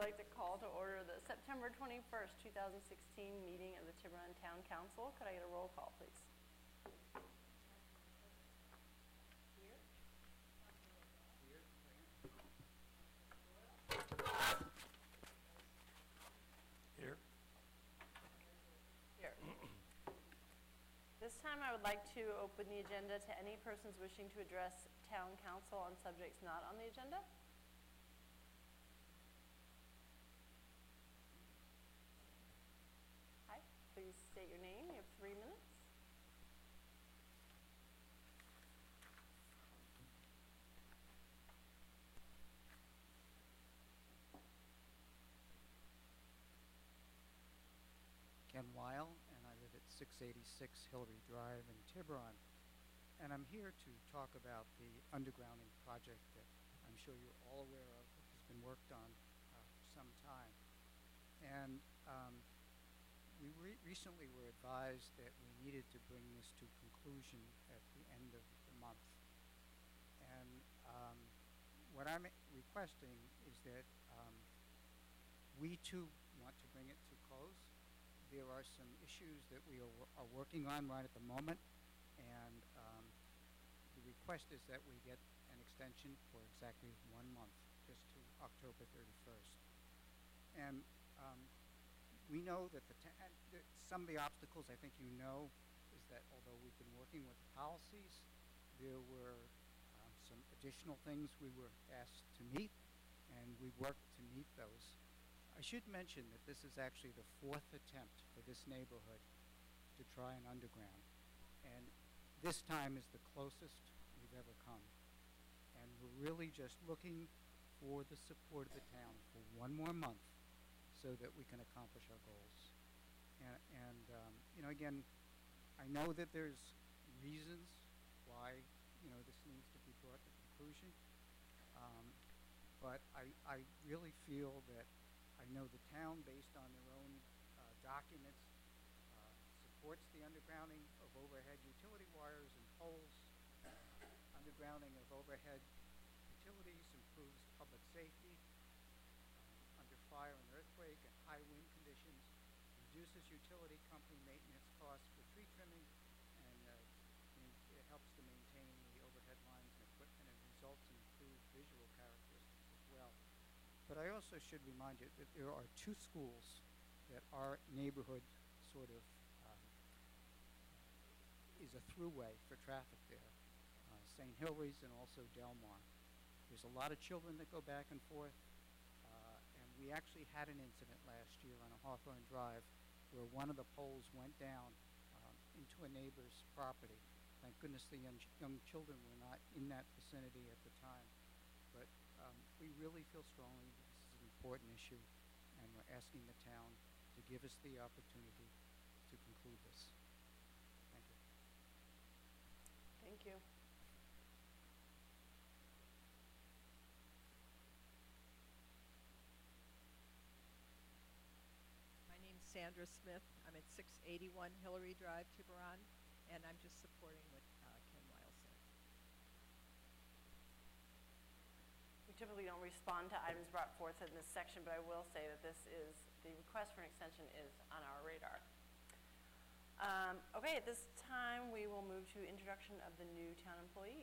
like to call to order the September 21st, 2016 meeting of the Tiburon Town Council. Could I get a roll call, please? Here. Here. Here. This time I would like to open the agenda to any persons wishing to address Town Council on subjects not on the agenda. Hi, please state your name. You have 3 minutes. Ken Weil, and I live at 686 Hillary Drive in Tiburon. And I'm here to talk about the undergrounding project that I'm sure you're all aware of, that has been worked on for some time. And we recently were advised that we needed to bring this to conclusion at the end of the month. And what I'm requesting is that we too want to bring it to close. There are some issues that we are working on right at the moment, and the request is that we get an extension for exactly 1 month, just to October 31st. And we know that some of the obstacles, I think you know, is that although we've been working with policies, there were some additional things we were asked to meet, and we worked to meet those. I should mention that this is actually the 4th attempt for this neighborhood to try an underground. And this time is the closest we've ever come. And we're really just looking for the support of the town for 1 more month so that we can accomplish our goals. And you know, again, I know that there's reasons why, you know, this needs to be brought to conclusion. But I really feel that I know the town, based on their own documents, supports the undergrounding of overhead utility wires and poles. Undergrounding of overhead utilities improves public safety under fire and earthquake and high wind conditions, reduces utility company maintenance costs for tree trimming, and it helps to maintain the overhead lines and equipment, and results in improved visual characteristics as well. But I also should remind you that there are 2 schools that our neighborhood sort of is a throughway for traffic there, St. Hilary's and also Delmar. There's a lot of children that go back and forth, and we actually had an incident last year on a Hawthorne Drive where one of the poles went down into a neighbor's property. Thank goodness the young children were not in that vicinity at the time. But we really feel strongly that this is an important issue, and we're asking the town to give us the opportunity to conclude this. Thank you. Thank you. My name's Sandra Smith. I'm at 681 Hillary Drive, Tiburon, and I'm just supporting what Ken Weil said. We typically don't respond to items brought forth in this section, but I will say that the request for an extension is on our radar. Okay, at this time we will move to introduction of the new town employee.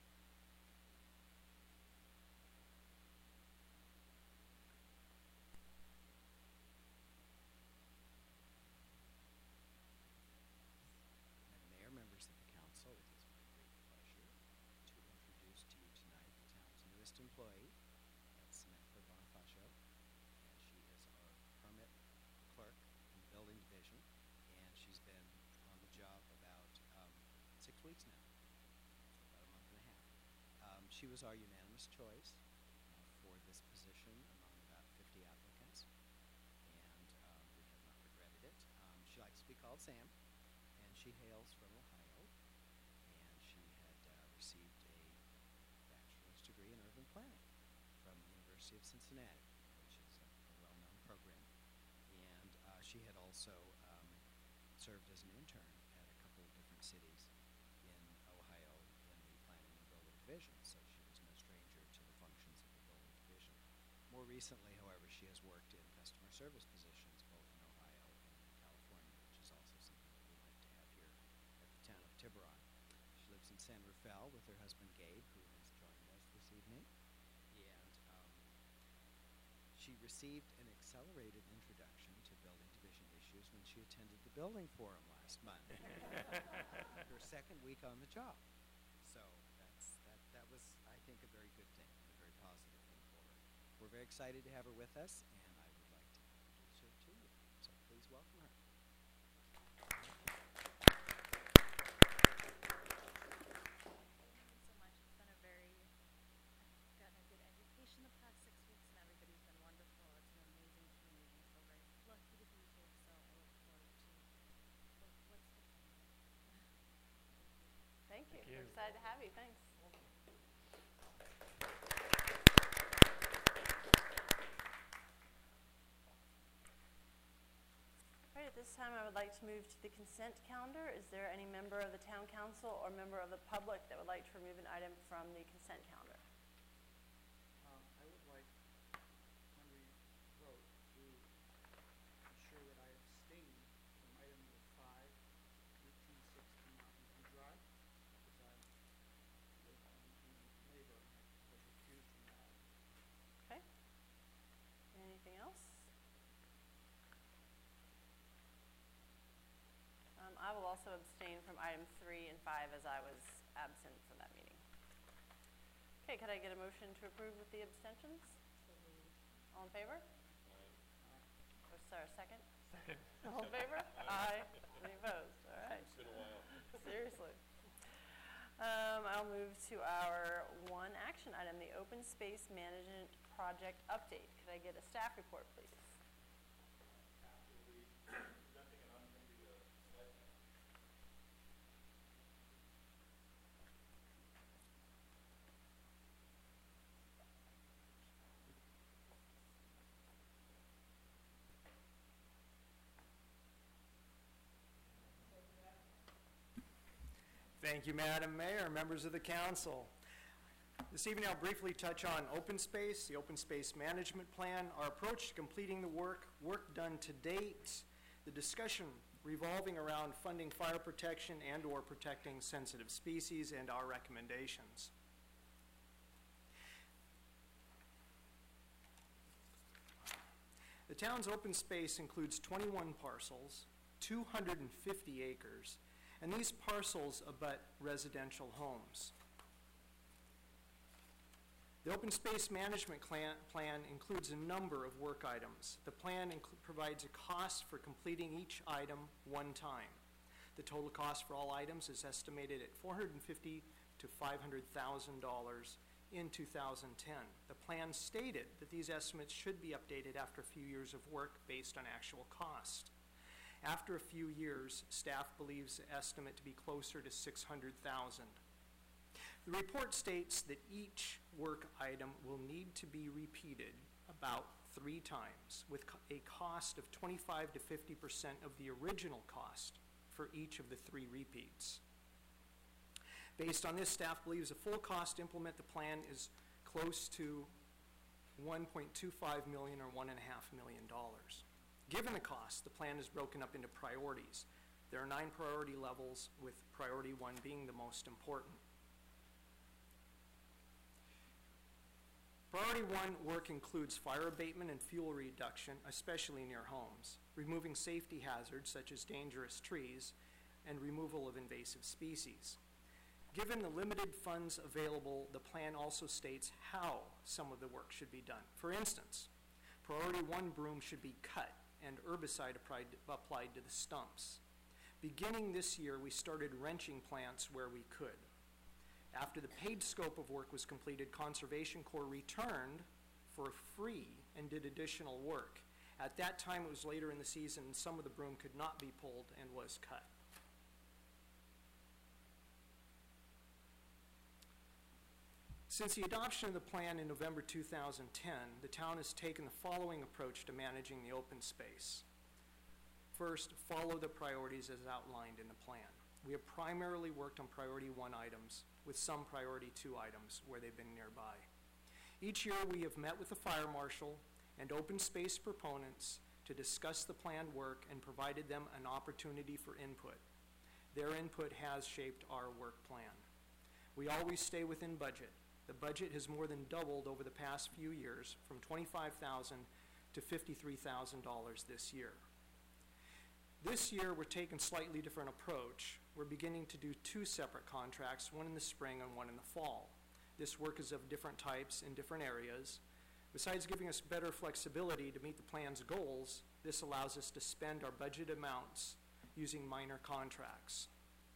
Madam Mayor, members of the council, it is my great pleasure to introduce to you tonight the town's newest employee. That's Samantha Bonifacio, and she is our permit clerk in the building division, and she's been on the job about 6 weeks now, so about a month and a half. She was our unanimous choice for this position among about 50 applicants, and we have not regretted it. She likes to be called Sam, and she hails from Ohio, and she had received a bachelor's degree in urban planning from the University of Cincinnati, which is a well-known program. And she had also served as an intern at a couple of different cities in Ohio in the planning and building division, so she was no stranger to the functions of the building division. More recently, however, she has worked in customer service positions both in Ohio and in California, which is also something that we like to have here at the town of Tiburon. She lives in San Rafael with her husband Gabe, who has joined us this evening. And she received an accelerated introduction to building division issues when she attended the building forum last month. Her second week on the job. So that was, I think, a very good thing and a very positive thing for her. We're very excited to have her with us, and I would like to introduce her to you. So please welcome her. So much. It's been a very, I've gotten a good education the past 6 weeks, and everybody's been wonderful. It's an amazing community, so very lucky to be here. So I look forward to what's to come. Thank you. We're excited to have you. Thanks. All right, at this time, I would like to move to the consent calendar. Is there any member of the town council or member of the public that would like to remove an item from the consent calendar? I would like, when we vote, to ensure that I abstain from item number 5, 1860 Mountain View Drive, because I live on the neighbor and I was recused from that. Okay. Anything else? I will also abstain from item 3 and 5 as I was absent from that meeting. Okay, could I get a motion to approve with the abstentions? All in favor? Oh, sorry, second? Second. All in favor? Aye. Any opposed? All right. It's been a while. Seriously. I'll move to our one action item, the open space management project update. Could I get a staff report, please? Thank you, Madam Mayor, members of the council. This evening I'll briefly touch on open space, the open space management plan, our approach to completing the work done to date, the discussion revolving around funding fire protection and or protecting sensitive species, and our recommendations. The town's open space includes 21 parcels, 250 acres, and these parcels abut residential homes. The open space management plan includes a number of work items. The plan provides a cost for completing each item one time. The total cost for all items is estimated at $450,000 to $500,000 in 2010. The plan stated that these estimates should be updated after a few years of work based on actual cost. After a few years, staff believes the estimate to be closer to $600,000. The report states that each work item will need to be repeated about 3 times with a cost of 25 to 50% of the original cost for each of the 3 repeats. Based on this, staff believes the full cost to implement the plan is close to $1.25 million or $1.5 million. Given the cost, the plan is broken up into priorities. There are 9 priority levels, with priority 1 being the most important. Priority 1 work includes fire abatement and fuel reduction, especially near homes, removing safety hazards such as dangerous trees, and removal of invasive species. Given the limited funds available, the plan also states how some of the work should be done. For instance, priority 1 broom should be cut and herbicide applied to the stumps. Beginning this year, we started wrenching plants where we could. After the paid scope of work was completed, Conservation Corps returned for free and did additional work. At that time, it was later in the season, and some of the broom could not be pulled and was cut. Since the adoption of the plan in November 2010, the town has taken the following approach to managing the open space. First, follow the priorities as outlined in the plan. We have primarily worked on priority 1 items with some priority 2 items where they've been nearby. Each year we have met with the fire marshal and open space proponents to discuss the planned work and provided them an opportunity for input. Their input has shaped our work plan. We always stay within budget. The budget has more than doubled over the past few years, from $25,000 to $53,000 this year. This year, we're taking a slightly different approach. We're beginning to do 2 separate contracts, one in the spring and one in the fall. This work is of different types in different areas. Besides giving us better flexibility to meet the plan's goals, this allows us to spend our budget amounts using minor contracts.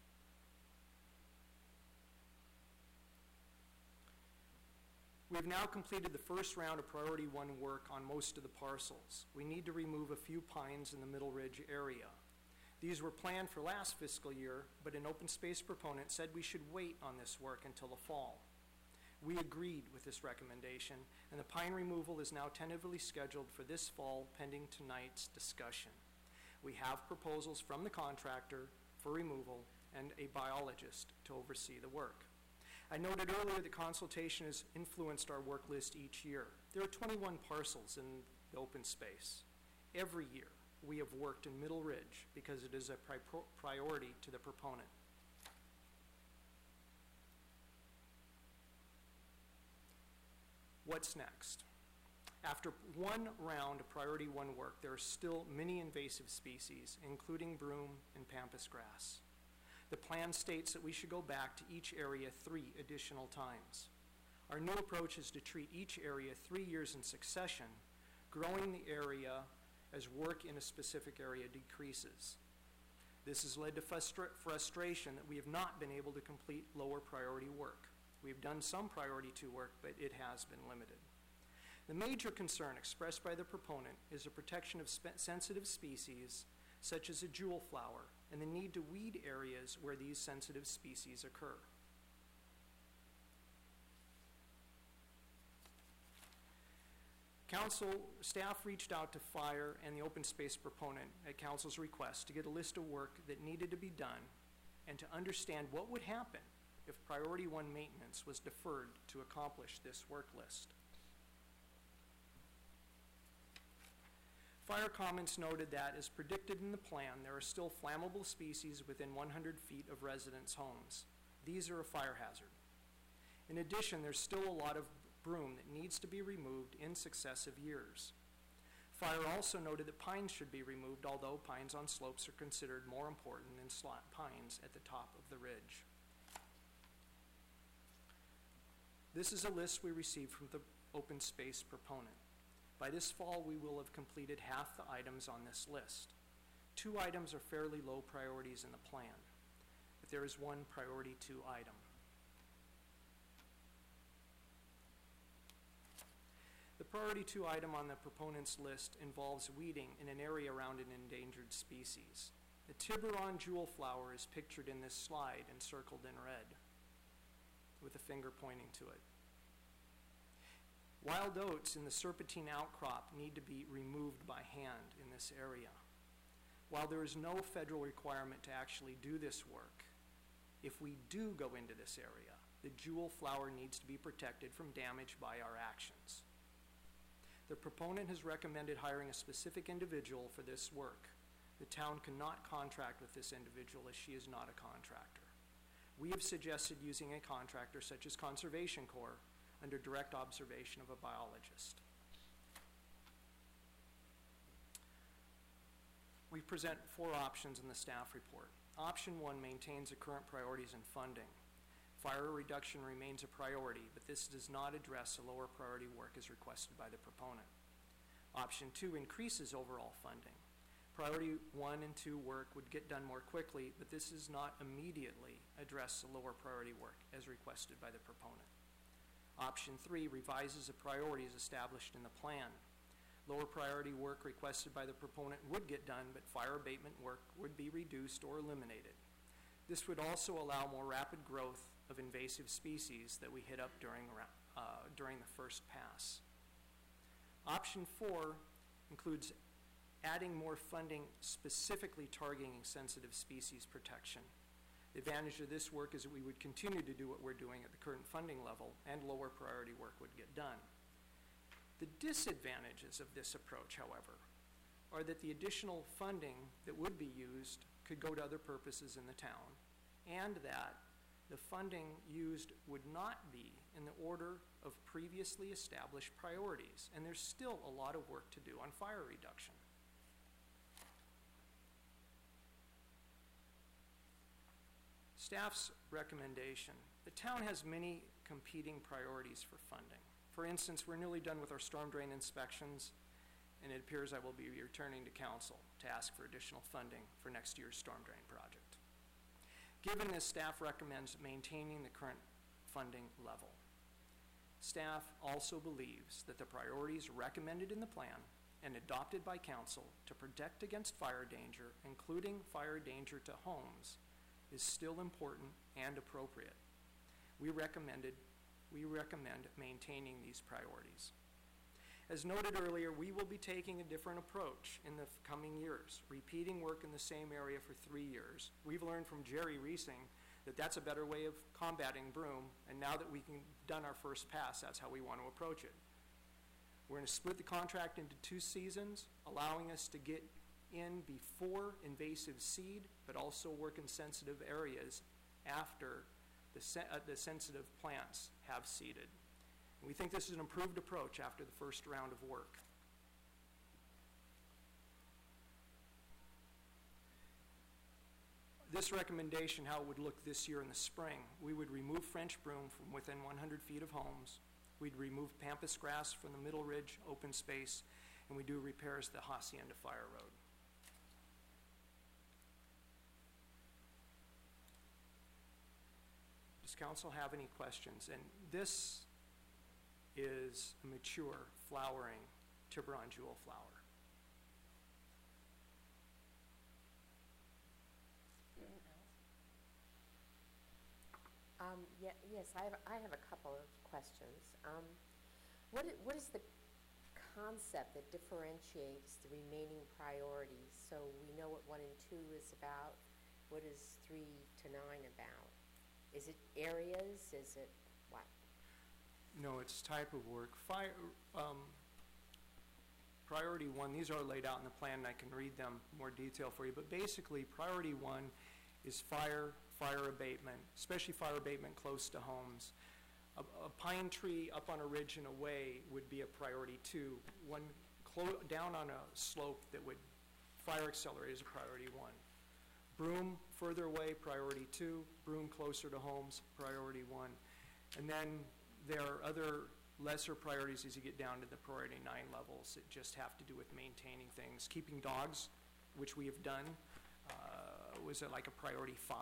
We've now completed the first round of Priority 1 work on most of the parcels. We need to remove a few pines in the Middle Ridge area. These were planned for last fiscal year, but an open space proponent said we should wait on this work until the fall. We agreed with this recommendation, and the pine removal is now tentatively scheduled for this fall, pending tonight's discussion. We have proposals from the contractor for removal and a biologist to oversee the work. I noted earlier that consultation has influenced our work list each year. There are 21 parcels in the open space. Every year, we have worked in Middle Ridge because it is a priority to the proponent. What's next? After one round of Priority 1 work, there are still many invasive species, including broom and pampas grass. The plan states that we should go back to each area 3 additional times. Our new approach is to treat each area 3 years in succession, growing the area as work in a specific area decreases. This has led to frustration that we have not been able to complete lower priority work. We have done some Priority 2 work, but it has been limited. The major concern expressed by the proponent is the protection of sensitive species, such as a jewel flower, and the need to weed areas where these sensitive species occur. Council staff reached out to Fire and the open space proponent at Council's request to get a list of work that needed to be done and to understand what would happen if Priority 1 maintenance was deferred to accomplish this work list. Fire comments noted that, as predicted in the plan, there are still flammable species within 100 feet of residents' homes. These are a fire hazard. In addition, there's still a lot of broom that needs to be removed in successive years. Fire also noted that pines should be removed, although pines on slopes are considered more important than pines at the top of the ridge. This is a list we received from the open space proponent. By this fall, we will have completed half the items on this list. 2 items are fairly low priorities in the plan, but there is one Priority 2 item. The Priority 2 item on the proponent's list involves weeding in an area around an endangered species. The Tiburon jewel flower is pictured in this slide and circled in red, with a finger pointing to it. Wild oats in the serpentine outcrop need to be removed by hand in this area. While there is no federal requirement to actually do this work, if we do go into this area, the jewel flower needs to be protected from damage by our actions. The proponent has recommended hiring a specific individual for this work. The town cannot contract with this individual as she is not a contractor. We have suggested using a contractor such as Conservation Corps under direct observation of a biologist. We present 4 options in the staff report. Option 1 maintains the current priorities and funding. Fire reduction remains a priority, but this does not address the lower priority work as requested by the proponent. Option 2 increases overall funding. Priority 1 and 2 work would get done more quickly, but this does not immediately address the lower priority work as requested by the proponent. Option 3 revises the priorities established in the plan. Lower priority work requested by the proponent would get done, but fire abatement work would be reduced or eliminated. This would also allow more rapid growth of invasive species that we hit up during the first pass. Option 4 includes adding more funding specifically targeting sensitive species protection. The advantage of this work is that we would continue to do what we're doing at the current funding level, and lower priority work would get done. The disadvantages of this approach, however, are that the additional funding that would be used could go to other purposes in the town, and that the funding used would not be in the order of previously established priorities, and there's still a lot of work to do on fire reduction. Staff's recommendation. The town has many competing priorities for funding. For instance, we're nearly done with our storm drain inspections, and it appears I will be returning to council to ask for additional funding for next year's storm drain project. Given this, staff recommends maintaining the current funding level. Staff also believes that the priorities recommended in the plan and adopted by council to protect against fire danger, including fire danger to homes, is still important and appropriate. We recommend maintaining these priorities. As noted earlier, we will be taking a different approach in the coming years, repeating work in the same area for 3 years. We've learned from Jerry Reesing that that's a better way of combating broom, and now that we've done our first pass, that's how we want to approach it. We're going to split the contract into 2 seasons, allowing us to get in before invasive seed, but also work in sensitive areas after the sensitive plants have seeded. And we think this is an improved approach after the first round of work. This recommendation, how it would look this year in the spring, we would remove French broom from within 100 feet of homes. We'd remove pampas grass from the Middle Ridge open space, and we do repairs to the Hacienda Fire Road. Does council have any questions? And this is a mature, flowering Tiburon jewel flower. Yes, I have a couple of questions. What is the concept that differentiates the remaining priorities? So we know what 1 and 2 is about. What is 3 to 9 about? Is it areas? Is it what? No, it's type of work. Priority 1, these are laid out in the plan, and I can read them in more detail for you, but basically priority 1 is fire abatement, especially fire abatement close to homes. A pine tree up on a ridge and away would be a priority 2. One down on a slope that would fire accelerate is a priority 1. Broom further away, priority 2. Broom closer to homes, priority 1. And then there are other lesser priorities as you get down to the priority 9 levels that just have to do with maintaining things. Keeping dogs, which we have done, was like a priority 5.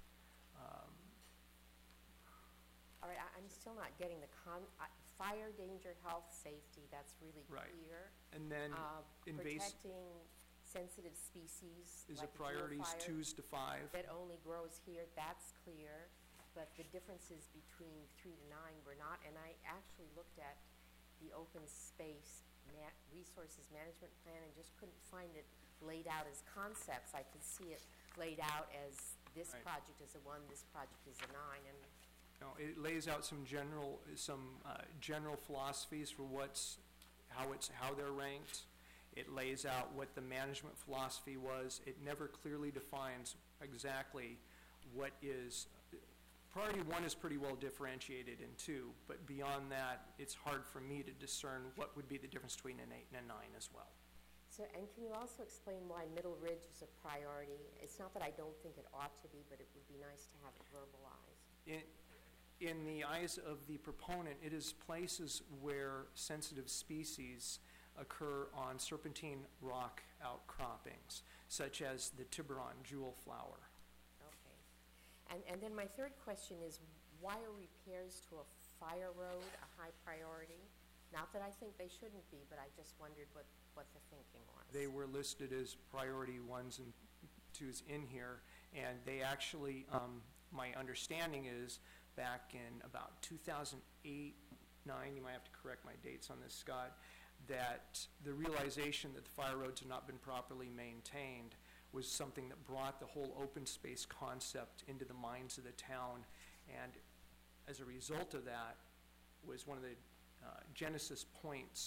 All right, I'm still not getting the fire, danger, health, safety, that's really Right. clear. And then Protecting sensitive species is like a priorities the geofire 2s to 5. that only grows here, that's clear. But the differences between 3 to 9 were not, and I actually looked at the open space resources management plan and just couldn't find it laid out as concepts. I could see it laid out as this Right. project is a 1, this project is a 9, and No, it lays out some general philosophies for how they're ranked. It lays out what the management philosophy was. It never clearly defines exactly what is. Priority 1 is pretty well differentiated in 2, but beyond that, it's hard for me to discern what would be the difference between an 8 and a 9 as well. so, and can you also explain why Middle Ridge is a priority? It's not that I don't think it ought to be, but it would be nice to have it verbalized. In the eyes of the proponent, it is places where sensitive species occur on serpentine rock outcroppings, such as the Tiburon jewel flower. Okay. And then my third question is, why are repairs to a fire road a high priority? Not that I think they shouldn't be, but I just wondered what the thinking was. They were listed as priority 1s and 2s in here, and they actually, my understanding is, back in about 2008, 9, you might have to correct my dates on this, Scott, that the realization that the fire roads had not been properly maintained was something that brought the whole open space concept into the minds of the town, and as a result of that was one of the genesis points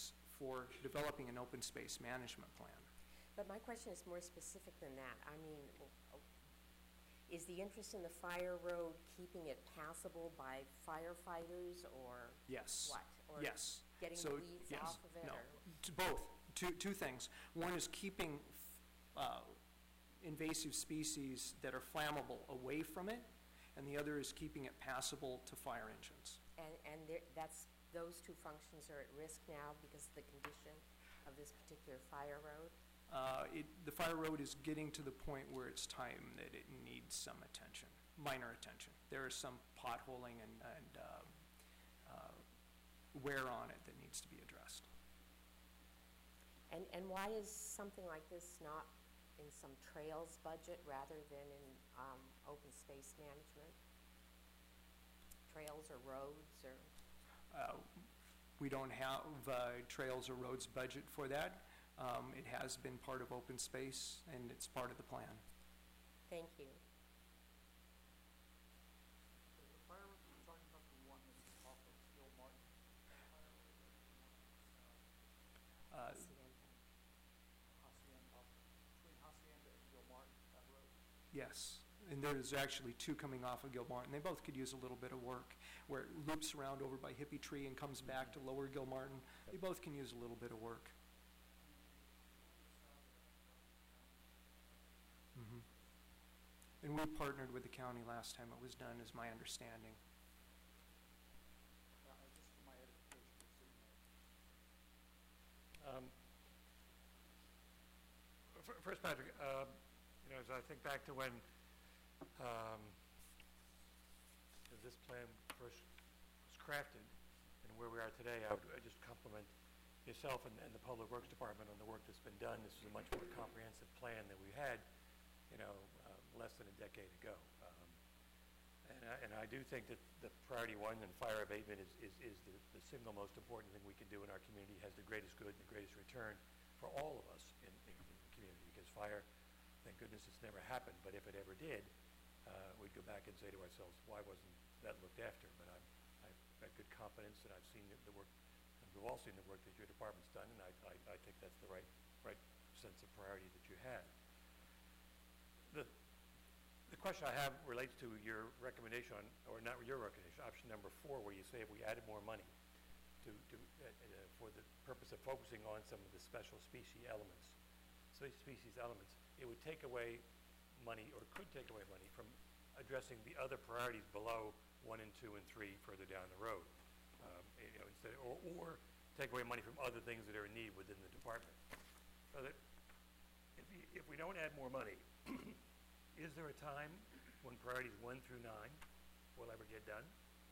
for developing an open space management plan. But my question is more specific than that. I mean, is the interest in the fire road keeping it passable by firefighters or Yes. what? Or Yes. getting So, the weeds yes, off of it? no, Or? both. Two things. One is keeping invasive species that are flammable away from it, and the other is keeping it passable to fire engines. And those two functions are at risk now because of the condition of this particular fire road? The fire road is getting to the point where it's time that it needs some attention, minor attention. There is some potholing and wear on it that needs to be addressed. And why is something like this not in some trails budget rather than in open space management? Trails or roads or? We don't have trails or roads budget for that. It has been part of open space, and it's part of the plan. Thank you. The fire road you're talking about, the one that's off of Gilmartin? Between Hacienda and Gilmartin, that road? Yes, and there's actually two coming off of Gilmartin. They both could use a little bit of work, where it loops around over by Hippie Tree and comes back to Lower Gilmartin. They both can use a little bit of work. Mhm. And we partnered with the county last time it was done, is my understanding. Just for my edification, just so you know. First, Patrick, as I think back to when this plan first was crafted and where we are today, I would just compliment yourself and the Public Works Department on the work that's been done. This is a much more comprehensive plan than we had, less than a decade ago. And I do think that the priority one and fire abatement is the single most important thing we can do in our community, has the greatest good and the greatest return for all of us in the community, because fire, thank goodness it's never happened, but if it ever did, we'd go back and say to ourselves, why wasn't that looked after? But I've got good confidence, and I've seen the work, and we've all seen the work that your department's done, and I think that's the right sense of priority that you have. The question I have relates to your recommendation on, or not your recommendation, option number 4, where you say if we added more money for the purpose of focusing on some of the special species elements, it would take away money, or could take away money, from addressing the other priorities below 1 and 2 and 3 further down the road, instead, or take away money from other things that are in need within the department. So that if we don't add more money, is there a time when priorities 1 through 9 will ever get done?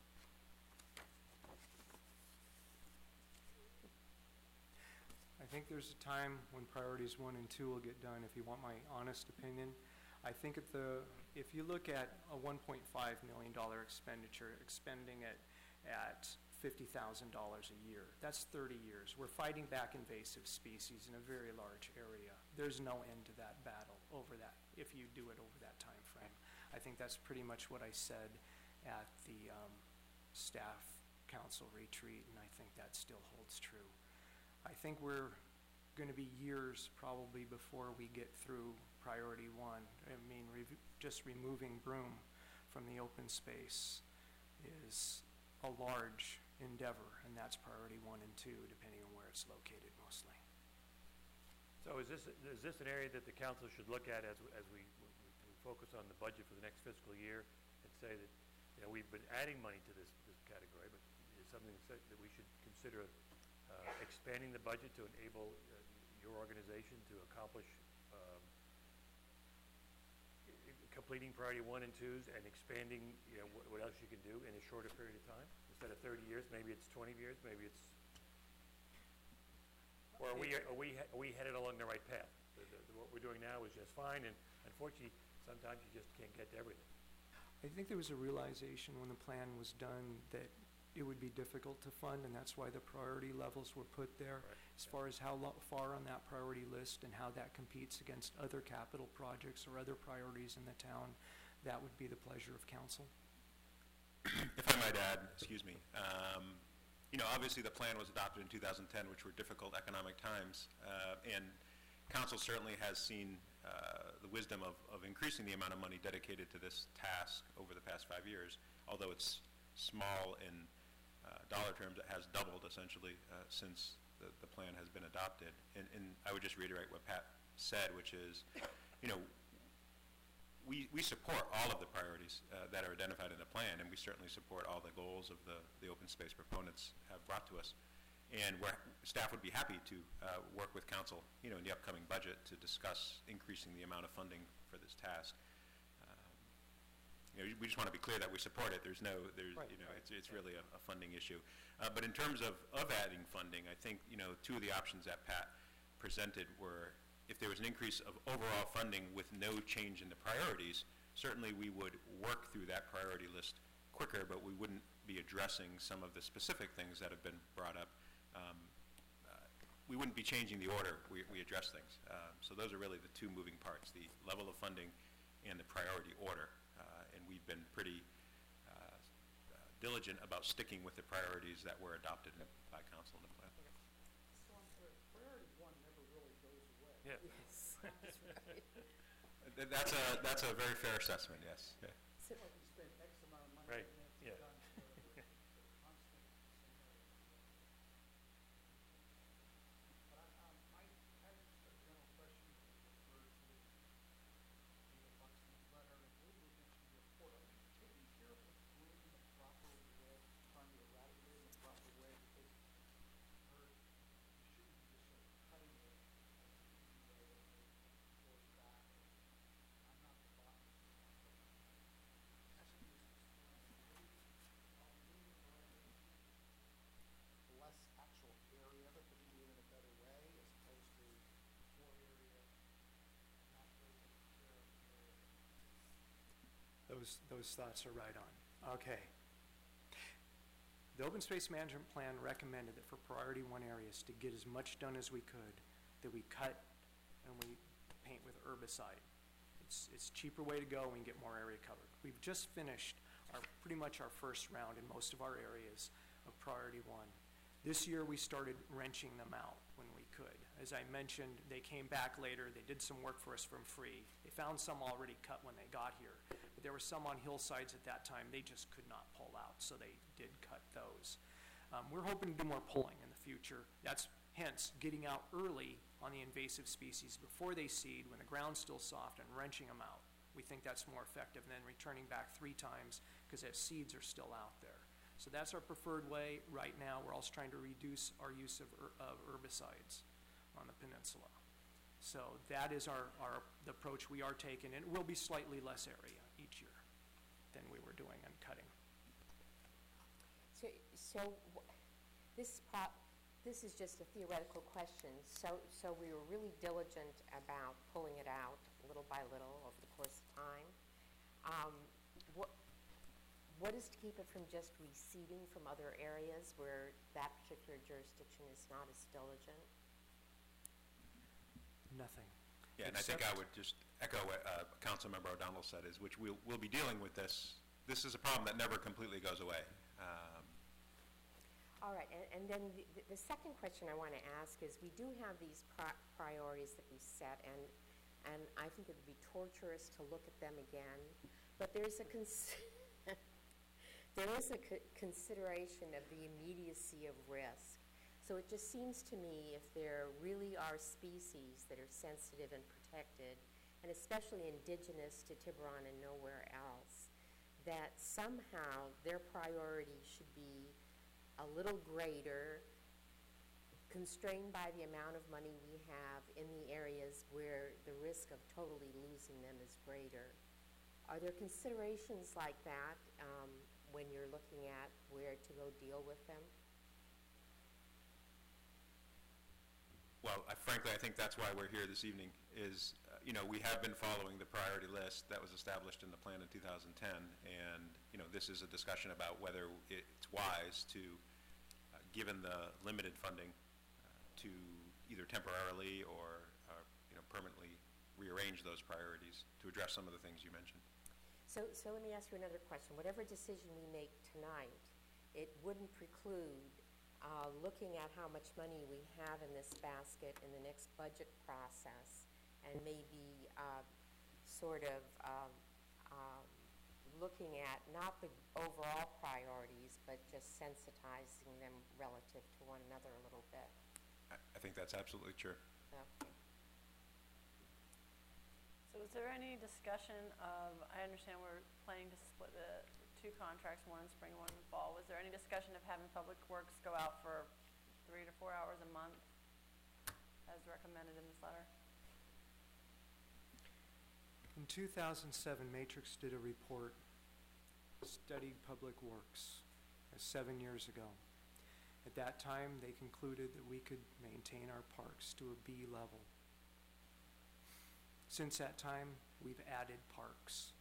I think there's a time when priorities 1 and 2 will get done, if you want my honest opinion. I think if you look at a $1.5 million expenditure, expending it at $50,000 a year, that's 30 years. We're fighting back invasive species in a very large area. There's no end to that battle over that, if you do it over that time frame. I think that's pretty much what I said at the staff council retreat, and I think that still holds true. I think we're going to be years probably before we get through priority 1. I mean, just removing Broome from the open space is a large endeavor, and that's priority 1 and 2, depending on where it's located mostly. So is this an area that the council should look at as we focus on the budget for the next fiscal year, and say that we've been adding money to this category, but it's something that we should consider expanding the budget to enable your organization to accomplish completing priority 1 and 2s, and expanding what else you can do in a shorter period of time? Instead of 30 years, maybe it's 20 years, maybe it's... Or are we headed along the right path? What we're doing now is just fine, and unfortunately, sometimes you just can't get to everything. I think there was a realization when the plan was done that it would be difficult to fund, and that's why the priority levels were put there. Right. As far as how far on that priority list and how that competes against other capital projects or other priorities in the town, that would be the pleasure of council. If I might add, excuse me, obviously the plan was adopted in 2010, which were difficult economic times, and council certainly has seen the wisdom of increasing the amount of money dedicated to this task over the past 5 years. Although it's small in dollar terms, it has doubled essentially since the plan has been adopted. And I would just reiterate what Pat said, which is, we support all of the priorities that are identified in the plan, and we certainly support all the goals of the open space proponents have brought to us. And staff would be happy to work with council, in the upcoming budget to discuss increasing the amount of funding for this task. We just want to be clear that we support it. Right. It's really a funding issue. But in terms of adding funding, I think, two of the options that Pat presented were, if there was an increase of overall funding with no change in the priorities, certainly we would work through that priority list quicker, but we wouldn't be addressing some of the specific things that have been brought up. We wouldn't be changing the order we address things. So those are really the two moving parts, the level of funding and the priority order. And we've been pretty diligent about sticking with the priorities that were adopted by council in the plan. So I'm clear, priority one never really goes away. Yeah. Yes, that's right. That's a very fair assessment, yes. Yeah. It's like you spend X amount of money. Right, and it's yeah. done for constant scenario. But I had just a general question that referred to David Buxton's letter, and I believe it was mentioned in the report. Are we taking care of the broom in the proper way, trying to eradicate it in the proper way? Because you shouldn't be just sort of cutting it as an easy way that it goes back. I'm not the botanist. Less actual area of it, but do it in a better way as opposed to more area not really taken care of area. Those thoughts are right on. Okay. The Open Space Management Plan recommended that for priority one areas, to get as much done as we could, that we cut and we paint with herbicide. It's a cheaper way to go, and we can get more area covered. We've just finished pretty much our first round in most of our areas of priority one. This year we started wrenching them out when we could. As I mentioned, they came back later, they did some work for us from free. They found some already cut when they got here, but there were some on hillsides at that time they just could not pull out, so they did cut those. We're hoping to do more pulling in the future. That's hence getting out early on the invasive species before they seed, when the ground's still soft, and wrenching them out. We think that's more effective than returning back 3 times because their seeds are still out there. So that's our preferred way right now. We're also trying to reduce our use of herbicides on the peninsula. So that is the approach we are taking, and it will be slightly less area each year than we were doing on cutting. This is just a theoretical question. So we were really diligent about pulling it out little by little over the course of time. What is to keep it from just reseeding from other areas where that particular jurisdiction is not as diligent? Nothing. Yeah, and I think I would just echo what Councilmember O'Donnell said, is which we'll be dealing with this. This is a problem that never completely goes away. All right, and then the second question I want to ask is, we do have these priorities that we set, and I think it would be torturous to look at them again, but there's a consideration of the immediacy of risk. So it just seems to me, if there really are species that are sensitive and protected, and especially indigenous to Tiburon and nowhere else, that somehow their priority should be a little greater, constrained by the amount of money we have in the areas where the risk of totally losing them is greater. Are there considerations like that when you're looking at where to go deal with them? Well, frankly, I think that's why we're here this evening is, we have been following the priority list that was established in the plan in 2010, and, this is a discussion about whether it's wise to, given the limited funding, to either temporarily or, permanently rearrange those priorities to address some of the things you mentioned. So let me ask you another question. Whatever decision we make tonight, it wouldn't preclude looking at how much money we have in this basket in the next budget process, and maybe sort of looking at not the overall priorities, but just sensitizing them relative to one another a little bit. I think that's absolutely true. Okay. So is there any discussion of, I understand we're planning to split the two contracts, one in spring, one in fall. Was there any discussion of having Public Works go out for 3 to 4 hours a month as recommended in this letter? In 2007, Matrix did a report, studied Public Works, 7 years ago. At that time, they concluded that we could maintain our parks to a B level. Since that time, we've added parks.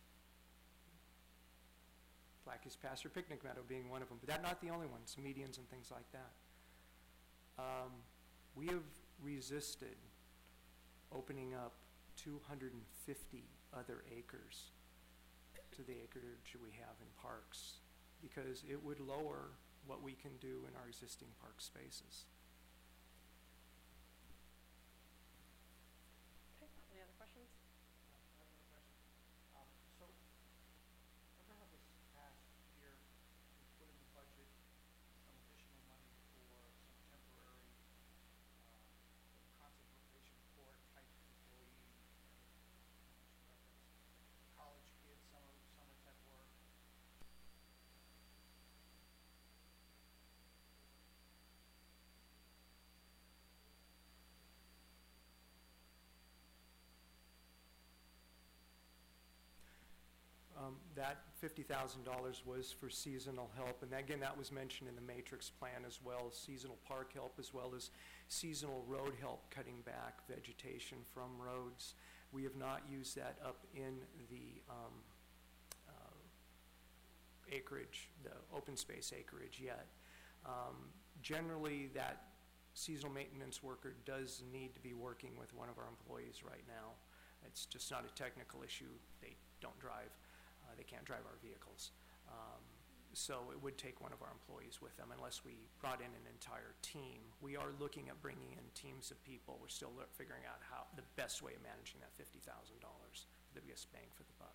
Blackie's Pasture Picnic Meadow being one of them, but that's not the only ones, medians and things like that. We have resisted opening up 250 other acres to the acreage we have in parks, because it would lower what we can do in our existing park spaces. Okay, any other questions? I have another question. So, somehow this past year, we put in the budget some additional money for some temporary conservation corps type employee, college kids, summer type work. That $50,000 was for seasonal help, and again, that was mentioned in the Matrix plan as well, seasonal park help as well as seasonal road help, cutting back vegetation from roads. We have not used that up in the acreage, the open space acreage yet. Generally, that seasonal maintenance worker does need to be working with one of our employees right now. It's just not a technical issue. They don't drive. They can't drive our vehicles. So it would take one of our employees with them unless we brought in an entire team. We are looking at bringing in teams of people. We're still figuring out how the best way of managing that $50,000 for the biggest bang for the buck.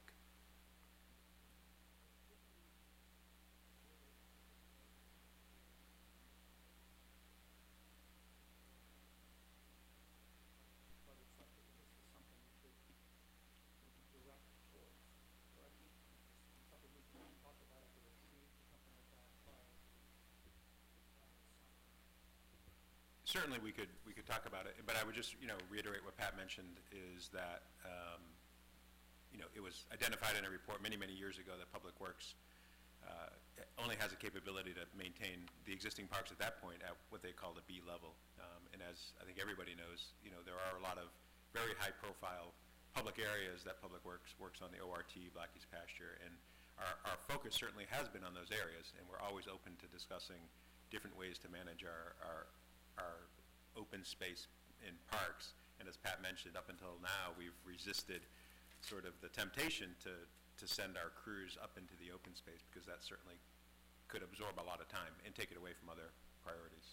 But it's like, this is something we could direct towards, correct? Something we can talk about at the retreat, or something like that, prior to summer. Certainly, we could talk about it, but I would just, reiterate what Pat mentioned is that, it was identified in a report many, many years ago that Public Works only has a capability to maintain the existing parks at that point at what they call the B level. And as I think everybody knows, there are a lot of very high-profile public areas that Public Works works on, the ORT, Blackie's Pasture, and our focus certainly has been on those areas, and we're always open to discussing different ways to manage our open space in parks. And as Pat mentioned, up until now, we've resisted sort of the temptation to send our crews up into the open space, because that certainly could absorb a lot of time and take it away from other priorities.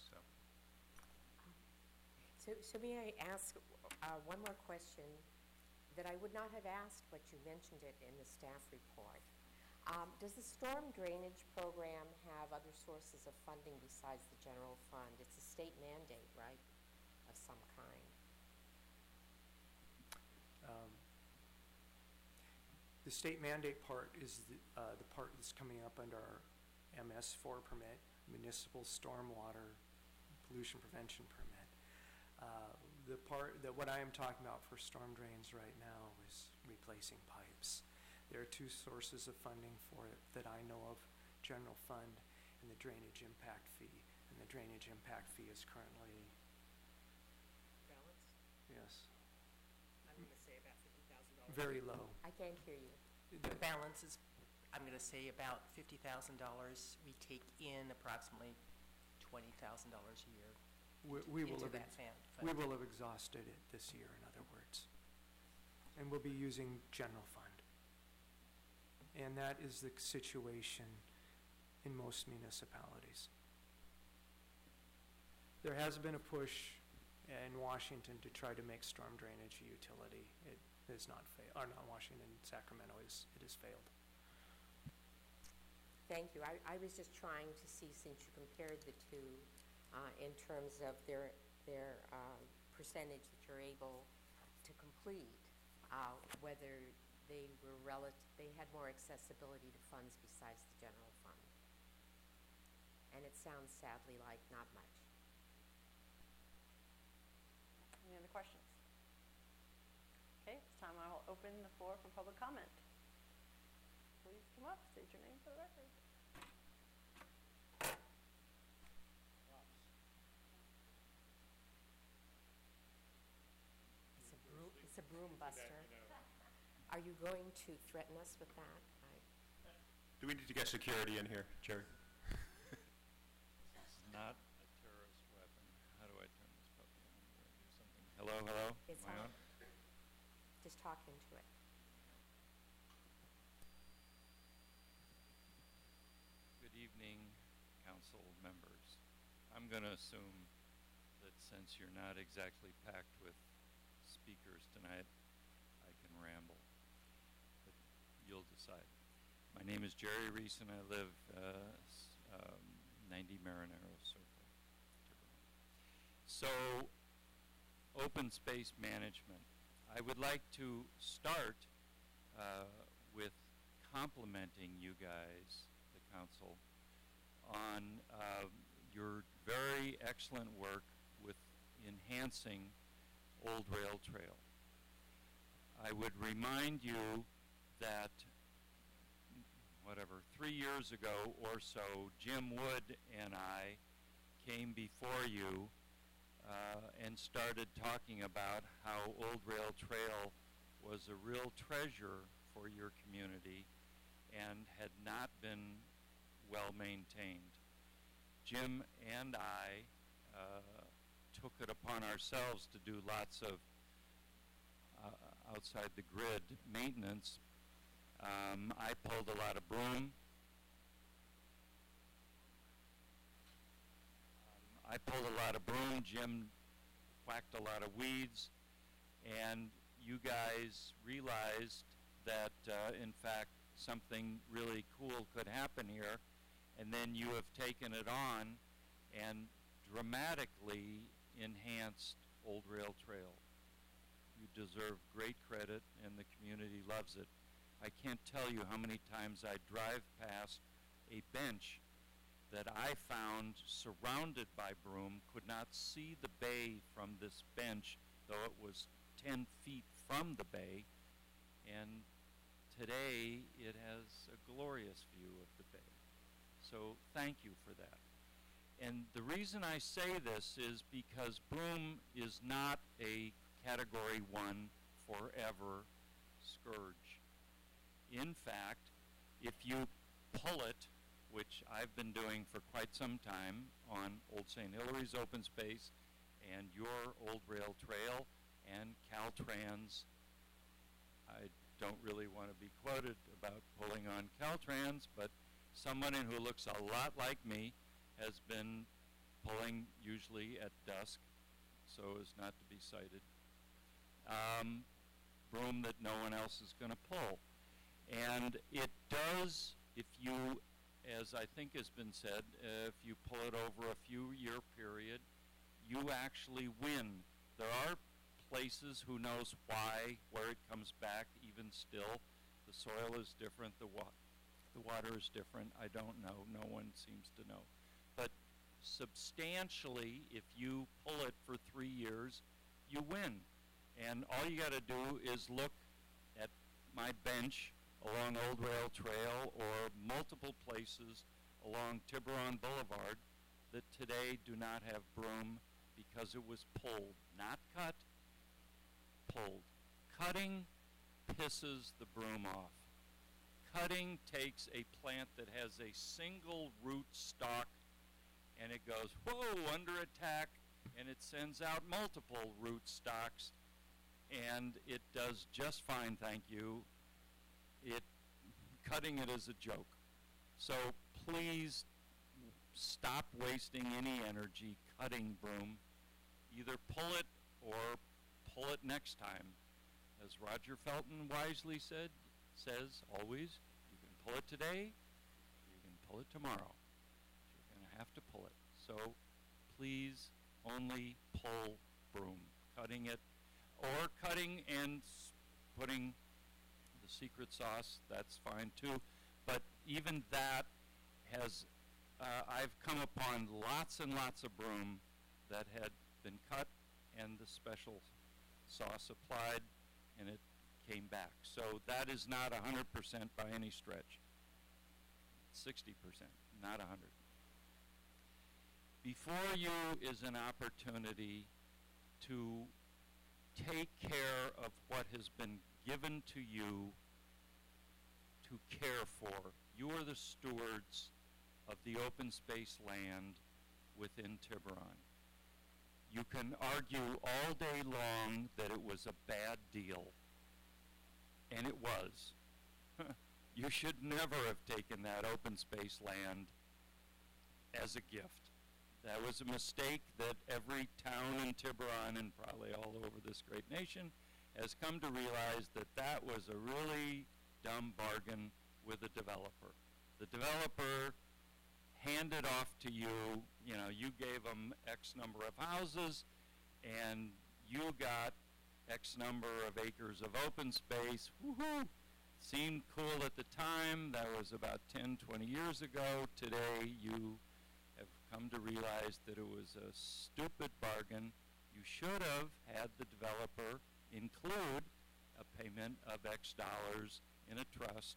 So may I ask one more question that I would not have asked, but you mentioned it in the staff report. Does the storm drainage program have other sources of funding besides the general fund? It's a state mandate, right, of some kind? The state mandate part is the part that's coming up under our MS4 permit, Municipal Stormwater Pollution Prevention Permit. The part that what I am talking about for storm drains right now is replacing pipes. There are two sources of funding for it that I know of, general fund and the drainage impact fee. And the drainage impact fee is currently, Balance? yes, I'm going to say about $50,000. very low. I can't hear you. The balance is, I'm going to say about $50,000. We take in approximately $20,000 a year We will into have that fund. we will have exhausted it this year, in other words. And we'll be using general fund. And that is the situation in most municipalities. There has been a push in Washington to try to make storm drainage a utility. It has not failed, or not Washington, Sacramento, it has failed. Thank you. I was just trying to see, since you compared the two, in terms of their percentage that you're able to complete, whether they were they had more accessibility to funds besides the general fund. And it sounds sadly like not much. Any other questions? Okay, this time I will open the floor for public comment. Please come up, state your name for the record. It's a broom buster. Are you going to threaten us with that? Do we need to get security in here, Jerry? This is not a terrorist weapon. How do I turn this puppy on? Do I do something? Hello, hello? It's Am I on. Just talk into it. Good evening, council members. I'm going to assume that since you're not exactly packed with speakers tonight, I can ramble. But you'll decide. My name is Jerry Reese, and I live 90 Marinero Circle. So, open space management. I would like to start with complimenting you guys, the council, on your very excellent work with enhancing Old Rail Trail. I would remind you that 3 years ago or so, Jim Wood and I came before you and started talking about how Old Rail Trail was a real treasure for your community and had not been well maintained. Jim and I took it upon ourselves to do lots of outside the grid maintenance. I pulled a lot of broom. Jim whacked a lot of weeds, and you guys realized that, in fact, something really cool could happen here, and then you have taken it on and dramatically enhanced Old Rail Trail. You deserve great credit, and the community loves it. I can't tell you how many times I drive past a bench that I found surrounded by broom, could not see the bay from this bench, though it was 10 feet from the bay, and today it has a glorious view of the bay. So thank you for that. And the reason I say this is because broom is not a Category 1 forever scourge. In fact, if you pull it, which I've been doing for quite some time on Old St. Hilary's open space and your Old Rail Trail and Caltrans, I don't really want to be quoted about pulling on Caltrans, but someone who looks a lot like me has been pulling usually at dusk so as not to be sighted. Broom that no one else is going to pull. And it does, if you, as I think has been said, if you pull it over a few year period, you actually win. There are places, who knows why, where it comes back even still. The soil is different, the water is different. I don't know. No one seems to know. But substantially, if you pull it for 3 years, you win. And all you got to do is look at my bench along Old Rail Trail or multiple places along Tiburon Boulevard that today do not have broom because it was pulled. Not cut, pulled. Cutting pisses the broom off. Cutting takes a plant that has a single root stalk and it goes, whoa, under attack, and it sends out multiple root stalks, and it does just fine, thank you. Cutting it is a joke. So please stop wasting any energy cutting broom, either pull it or pull it next time. As Roger Felton wisely says always, you can pull it today, you can pull it tomorrow. You're going to have to pull it. So please only pull broom. Cutting it, or cutting and putting the secret sauce, that's fine too. But even that has, I've come upon lots and lots of broom that had been cut and the special sauce applied, and it came back. So that is not 100% by any stretch. 60%, not 100. Before you is an opportunity to take care of what has been given to you to care for. You are the stewards of the open space land within Tiburon. You can argue all day long that it was a bad deal, and it was. You should never have taken that open space land as a gift. That was a mistake that every town in Tiburon and probably all over this great nation has come to realize that that was a really dumb bargain with a developer. The developer handed off to you, you know, you gave them X number of houses and you got X number of acres of open space. Woohoo! Seemed cool at the time. That was about 10, 20 years ago. Today you have come to realize that it was a stupid bargain. You should have had the developer include a payment of X dollars in a trust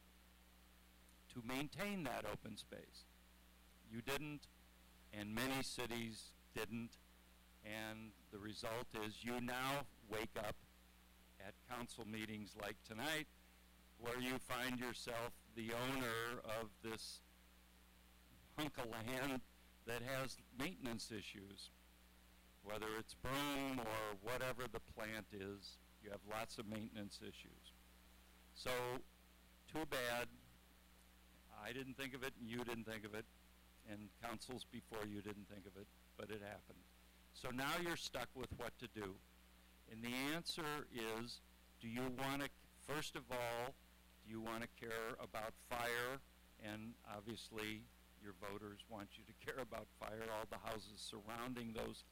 to maintain that open space. You didn't, and many cities didn't, and the result is you now wake up at council meetings like tonight where you find yourself the owner of this hunk of land that has maintenance issues. Whether it's broom or whatever the plant is, you have lots of maintenance issues. So, too bad. I didn't think of it, and you didn't think of it, and councils before you didn't think of it, but it happened. So now you're stuck with what to do. And the answer is, do you want to, first of all, do you want to care about fire? And obviously, your voters want you to care about fire. All the houses surrounding those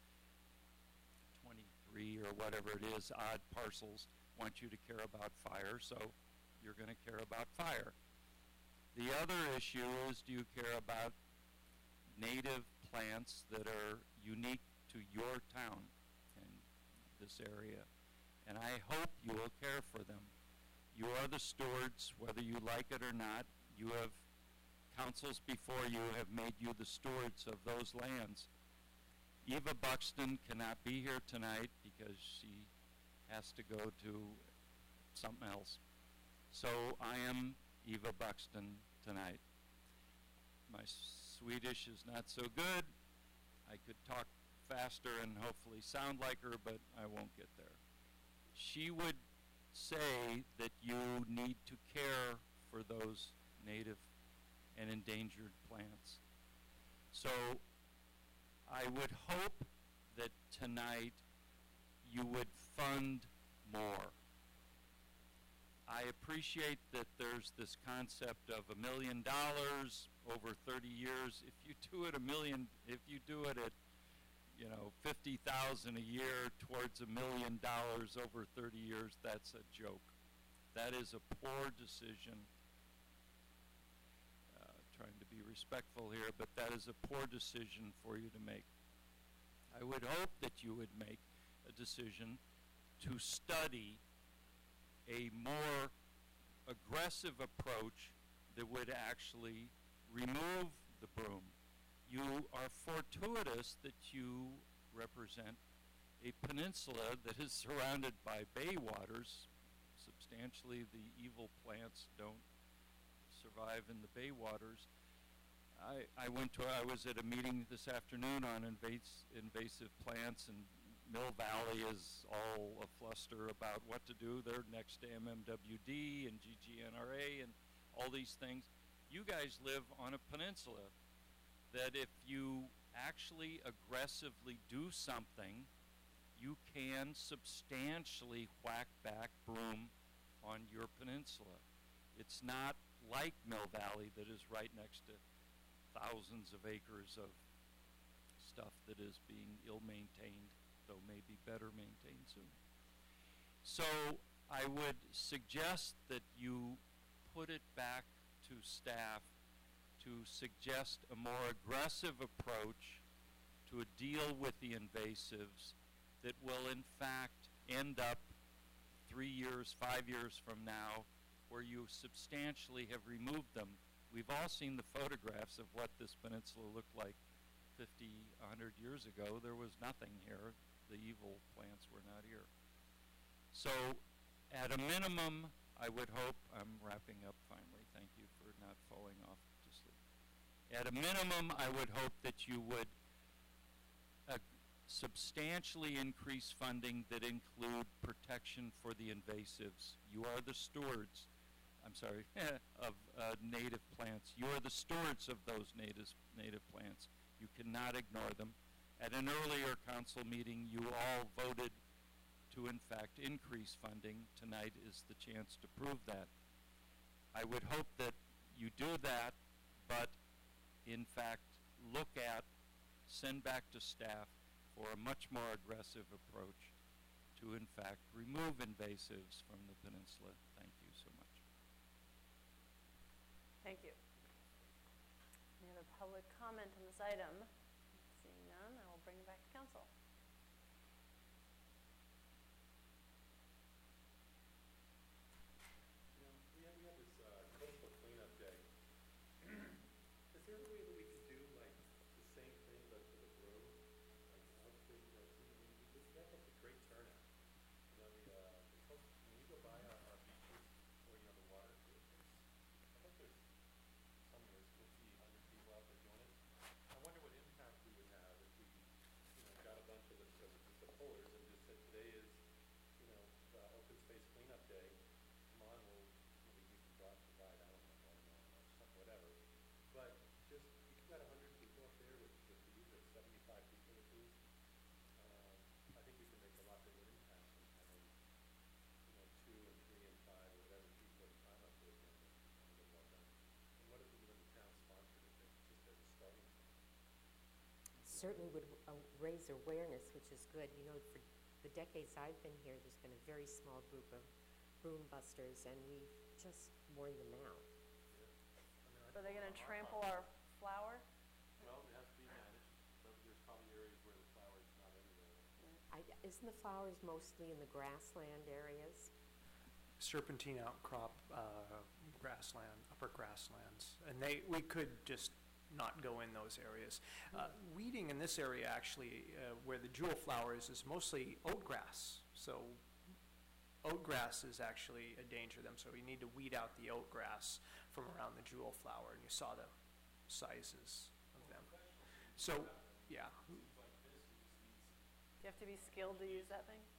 23 or whatever it is, odd parcels, want you to care about fire, so you're going to care about fire. The other issue is, do you care about native plants that are unique to your town and this area? And I hope you will care for them. You are the stewards, whether you like it or not. You have, councils before you have made you the stewards of those lands. Eva Buxton cannot be here tonight because she has to go to something else. So I am Eva Buxton tonight. My Swedish is not so good. I could talk faster and hopefully sound like her, but I won't get there. She would say that you need to care for those native and endangered plants. So I would hope that tonight you would fund more. I appreciate that there's this concept of $1 million over 30 years. If you do it if you do it at, $50,000 a year towards $1 million over 30 years, that's a joke. That is a poor decision. Trying to be respectful here, but that is a poor decision for you to make. I would hope that you would make a decision to study a more aggressive approach that would actually remove the broom. You are fortuitous that you represent a peninsula that is surrounded by bay waters. Substantially, the evil plants don't survive in the bay waters. I was at a meeting this afternoon on invasive plants, and Mill Valley is all afluster about what to do. They're next to MMWD and GGNRA and all these things. You guys live on a peninsula that if you actually aggressively do something, you can substantially whack back broom on your peninsula. It's not like Mill Valley that is right next to thousands of acres of stuff that is being ill-maintained, though may be better maintained soon. So I would suggest that you put it back to staff to suggest a more aggressive approach to a deal with the invasives that will in fact end up 3 years, 5 years from now, where you substantially have removed them. We've all seen the photographs of what this peninsula looked like 50, 100 years ago. There was nothing here. The evil plants were not here. So at a minimum, I would hope, I'm wrapping up finally, thank you for not falling off to sleep. At a minimum, I would hope that you would substantially increase funding that include protection for the invasives. You are the stewards, I'm sorry, of native plants. You are the stewards of those native plants. You cannot ignore them. At an earlier council meeting, you all voted to, in fact, increase funding. Tonight is the chance to prove that. I would hope that you do that, but in fact, look at, send back to staff for a much more aggressive approach to, in fact, remove invasives from the peninsula. Thank you so much. Thank you. Any other public comment on this item? Seeing none, I will bring it back to council. We had this coastal cleanup day. Is there a way that we could do like the same thing but for the broom? Like outfit, that gets a great turnout. The coast, when you go by our beaches or, the water, I bet there's some years 50, 100 people out there doing it. I wonder what impact we would have if we, got a bunch of the pullers and just said today is, the open space cleanup day. Come on, we can provide, I don't know, whatever. But just, if you've got 100 people up there with bees, or 75 people with bees, I think we can make a lot bigger impact than having, 2 and 3 and 5 or whatever people at a time up there doing it and get it all done. And what if even the town sponsored it, just as a starting point? Certainly would raise awareness, which is good. For the decades I've been here, there's been a very small group of broom busters, and we've just worn them out. So they're going to trample our flower? Well, it has to be managed, but there's probably areas where the flower is not everywhere. Isn't the flowers mostly in the grassland areas? Serpentine outcrop, grassland, upper grasslands, and we could just not go in those areas. Weeding in this area actually, where the jewel flower is mostly oat grass. So oat grass is actually a danger to them, so you need to weed out the oat grass from around the jewel flower, and you saw the sizes of them. So, yeah. Do you have to be skilled to use that thing?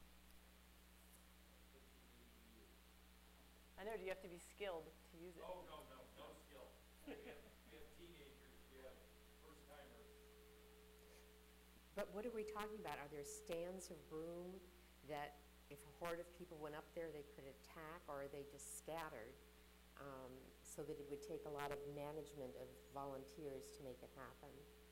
I know, do you have to be skilled to use it? Oh, no skill. We have teenagers, we have first-timers. But what are we talking about? Are there stands of broom that if a horde of people went up there, they could attack, or are they just scattered so that it would take a lot of management of volunteers to make it happen?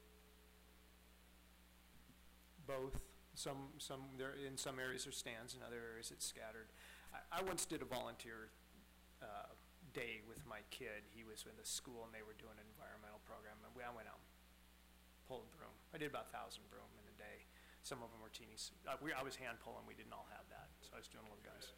Both. In some areas are stands, in other areas it's scattered. I once did a volunteer day with my kid. He was in a school and they were doing an environmental program, and I went out and pulled broom. I did about 1,000 broom in a day. Some of them were teenies. I was hand pulling. We didn't all have that, so I was doing little guys.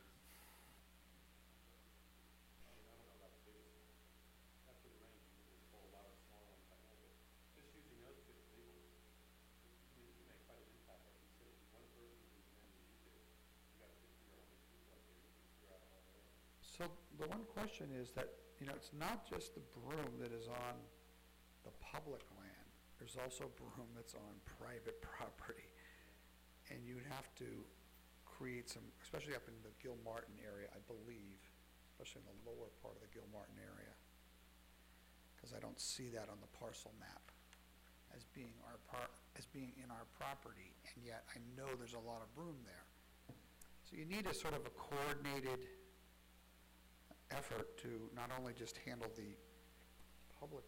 After the rain, you can pull a lot of small ones. Just using those 50 people, you make quite an impact. Like you said, if one person who's as many as you do, you got 50 or 100 people up there, you can figure out a whole area. So the one question is that, it's not just the broom that is on the public land. There's also broom that's on private property. And you'd have to create some, especially up in the Gilmartin area, I believe, especially in the lower part of the Gilmartin area, because I don't see that on the parcel map as being as being in our property, and yet I know there's a lot of broom there. So you need a sort of a coordinated effort to not only just handle the public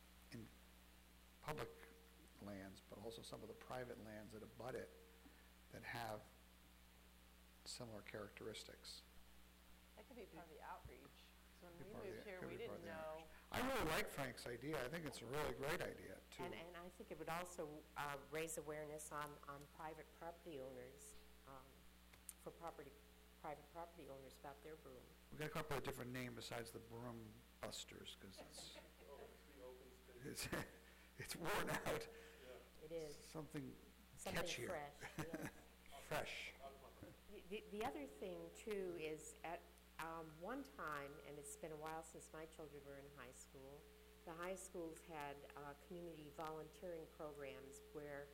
lands, but also some of the private lands that abut it that have similar characteristics. That could be part of the outreach. So when Could be we part of moved the- here, could we be part didn't of the know. I really like Frank's idea. I think it's a really great idea, too. And I think it would also raise awareness on private property owners, for private property owners about their broom. We've got a couple of different names besides the Broom Busters, because it's worn out. It is. Something Something catchier. fresh, yes. Fresh. The other thing, too, is at one time, and it's been a while since my children were in high school, the high schools had community volunteering programs where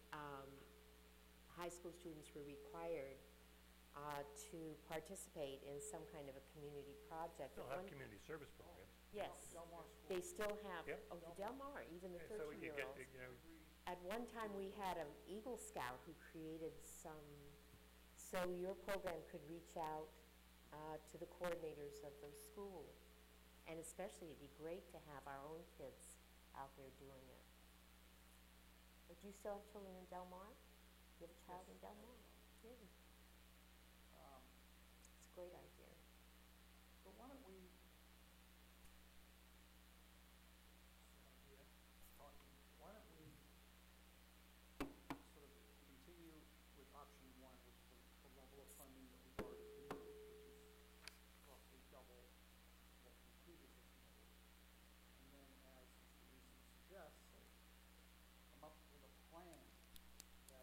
high school students were required to participate in some kind of a community project. Still have community service programs. Yes, they still have. Yep. Oh, the Del Mar, even the And so you get, 13-year-olds. you know, At one time, we had an Eagle Scout who created some, so your program could reach out to the coordinators of those schools. And especially, it'd be great to have our own kids out there doing it. But do you still have children in Del Mar? You have a child in Del Mar? Yeah. It's a great idea. But why don't we, why don't we sort of continue with option one, which is the level of funding that we've already committed, which is roughly double what we previously committed. And then, as Mr. Reeson suggests, come up with a plan that,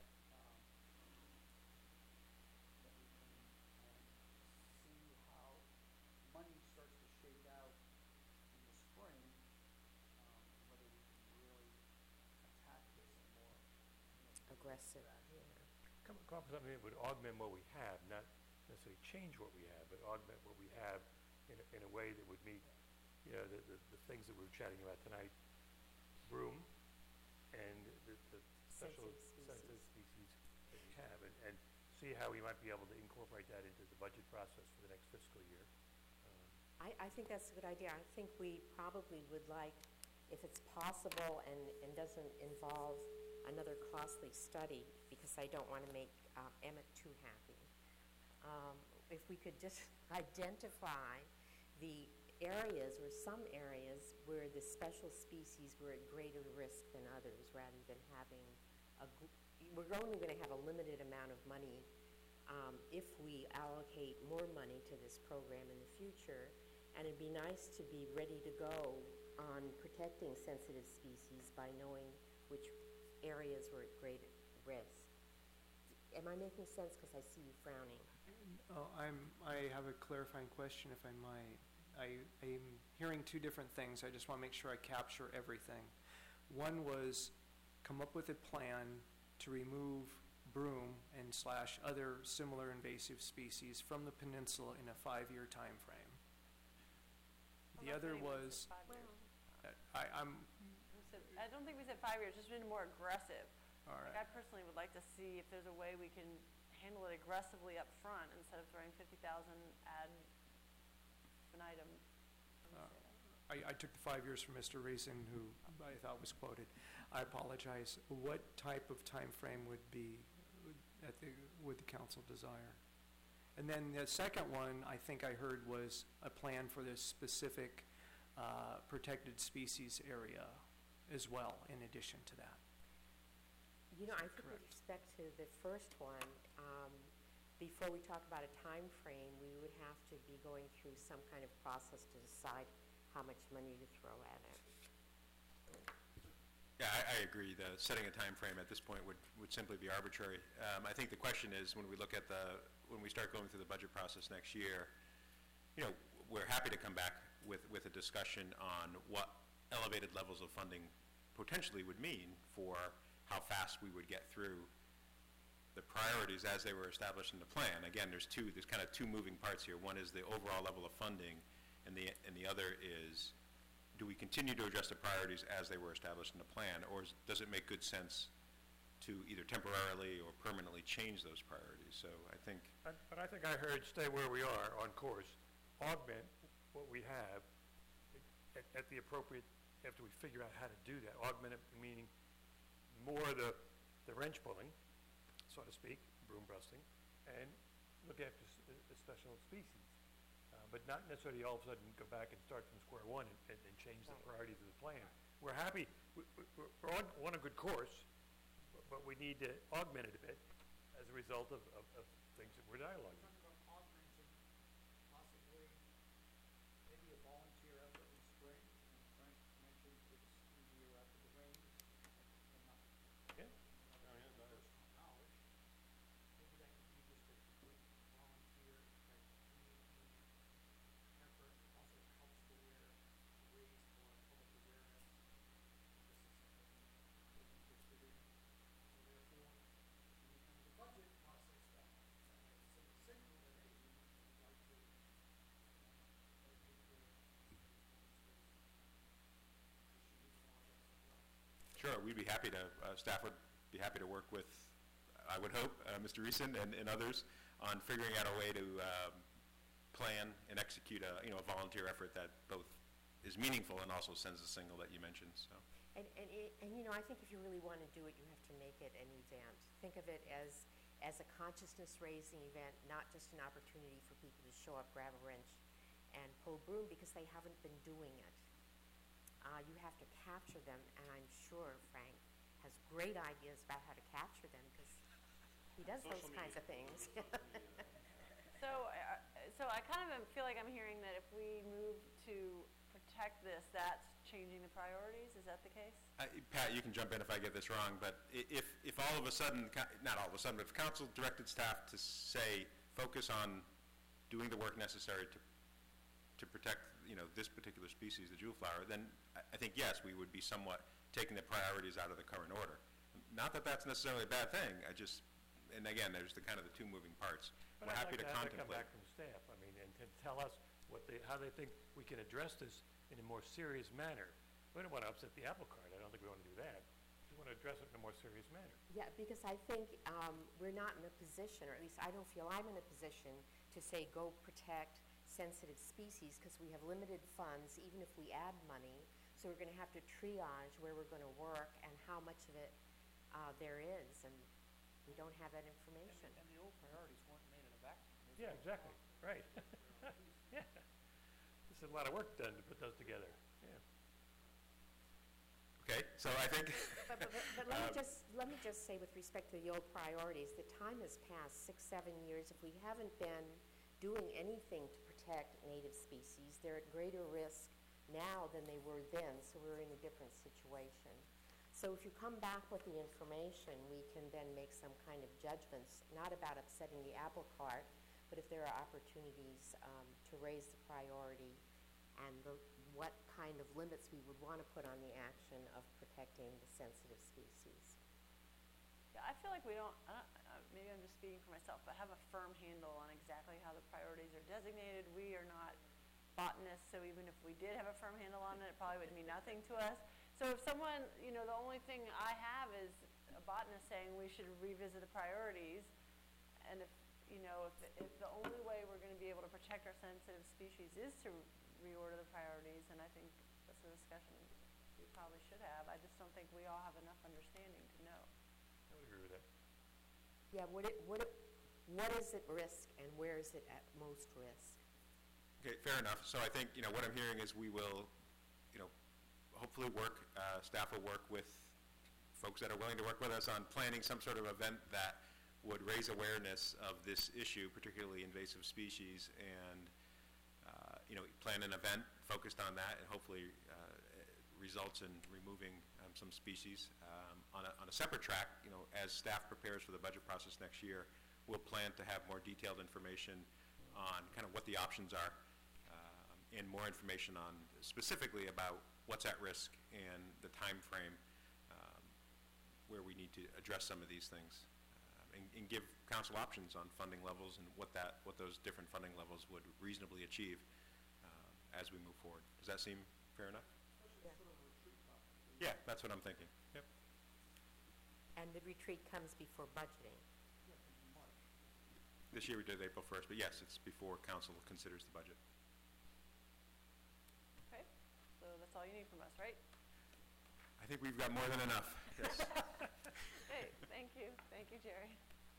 that we can see how money starts to shake out in the spring, whether we can really attack this in more, Aggressive, fashion. yeah. come up with something that would augment what we have, not necessarily change what we have, but augment what we have in a way that would meet, you know, the things that we were chatting about tonight, broom, and the special sensitive species that we have, and see how we might be able to incorporate that into the budget process for the next fiscal year. I think that's a good idea. I think we probably would like, if it's possible and doesn't involve another costly study, because I don't want to make Emmett too happy. If we could just identify the areas or some areas where the special species were at greater risk than others, rather than having we're only going to have a limited amount of money if we allocate more money to this program in the future. And it'd be nice to be ready to go on protecting sensitive species by knowing which areas were at great risk. Am I making sense? Because I see you frowning. I have a clarifying question, if I might. I'm hearing two different things. I just want to make sure I capture everything. One was come up with a plan to remove broom and / other similar invasive species from the peninsula in a 5-year time frame. The other was, I don't think we said 5 years, just been more aggressive. all Like, right. I personally would like to see if there's a way we can handle it aggressively up front instead of throwing 50,000 ad infinitum. I took the 5 years from Mr. Reason, who I thought was quoted. I apologize. What type of time frame would the council desire? And then the second one, I think I heard, was a plan for this specific protected species area as well, in addition to that. You know, I think with Correct. respect to the first one, before we talk about a time frame, we would have to be going through some kind of process to decide how much money to throw at it. Yeah, I agree. Setting a time frame at this point would simply be arbitrary. I think the question is, when we look at when we start going through the budget process next year, you know, we're happy to come back with a discussion on what elevated levels of funding potentially would mean for how fast we would get through the priorities as they were established in the plan. Again, there's kind of two moving parts here. One is the overall level of funding, and the other is do we continue to address the priorities as they were established in the plan, or does it make good sense to either temporarily or permanently change those priorities? So I think... But I think I heard stay where we are on course, augment what we have at the appropriate, after we figure out how to do that, augment it, meaning more the wrench pulling, so to speak, broom busting, and look after the special species. But not necessarily all of a sudden go back and start from square one and change the priorities of the plan. We're happy, we're on a good course, but we need to augment it a bit as a result of things that we're dialoguing. Talking about augmenting, possibly maybe a volunteer effort in spring. Frank mentioned it's easier after the rain. Yeah. Personal knowledge. Maybe that could be just a complete volunteer type community effort. Also helps to raise more public awareness. This is something I'm interested in. So therefore, when the budget process that send a signal that, hey, we'd like to dedicate the Sure, we'd be happy to, staff would be happy to work with, I would hope, Mr. Reeson and others on figuring out a way to plan and execute a volunteer effort that both is meaningful and also sends the signal that you mentioned, so. And I think if you really want to do it, you have to make it an event. Think of it as a consciousness-raising event, not just an opportunity for people to show up, grab a wrench, and pull broom because they haven't been doing it. You have to capture them, and I'm sure Frank has great ideas about how to capture them because he does those kinds of things. So I kind of feel like I'm hearing that if we move to protect this, that's changing the priorities. Is that the case? Pat, you can jump in if I get this wrong, but if all of a sudden, not all of a sudden, but if council directed staff to say, focus on doing the work necessary to protect, this particular species, the jewel flower, then I think, yes, we would be somewhat taking the priorities out of the current order. Not that that's necessarily a bad thing. And again, there's the kind of the two moving parts. But We're happy I'd like to have to come contemplate. back from staff, and to tell us how they think we can address this in a more serious manner. We don't want to upset the apple cart. I don't think we want to do that. We want to address it in a more serious manner. Yeah, because I think we're not in a position, or at least I don't feel I'm in a position to say go protect sensitive species because we have limited funds, even if we add money. So we're going to have to triage where we're going to work and how much of it there is, and we don't have that information. And the old priorities weren't made in a vacuum. Yeah, exactly. Right. Yeah. This is a lot of work done to put those together. Yeah. Okay, so I think... But let me just say with respect to the old priorities, the time has passed 6, 7 years. If we haven't been doing anything to protect native species, they're at greater risk now than they were then, so we're in a different situation. So if you come back with the information, we can then make some kind of judgments, not about upsetting the apple cart, but if there are opportunities to raise the priority and what kind of limits we would want to put on the action of protecting the sensitive species. Yeah, I feel like we don't, maybe I'm just speaking for myself, but have a firm handle on exactly how the priorities are designated. We are not botanists, so even if we did have a firm handle on it, it probably would mean nothing to us. So if someone, the only thing I have is a botanist saying we should revisit the priorities, and if the only way we're going to be able to protect our sensitive species is to reorder the priorities, and I think that's a discussion we probably should have. I just don't think we all have enough understanding to know. I would agree with that. Yeah, what is at risk and where is it at most risk? Okay, fair enough. So I think, what I'm hearing is we will, hopefully staff will work with folks that are willing to work with us on planning some sort of event that would raise awareness of this issue, particularly invasive species, and, plan an event focused on that and hopefully results in removing some species. On a separate track, as staff prepares for the budget process next year, we'll plan to have more detailed information on kind of what the options are and more information on specifically about what's at risk and the time frame where we need to address some of these things and give council options on funding levels and what those different funding levels would reasonably achieve as we move forward. Does that seem fair enough? Yeah, that's what I'm thinking. Yep. And the retreat comes before budgeting. This year we did April 1st, but yes, it's before council considers the budget. Okay, so that's all you need from us, right? I think we've got more than enough, yes. Okay, thank you, Jerry.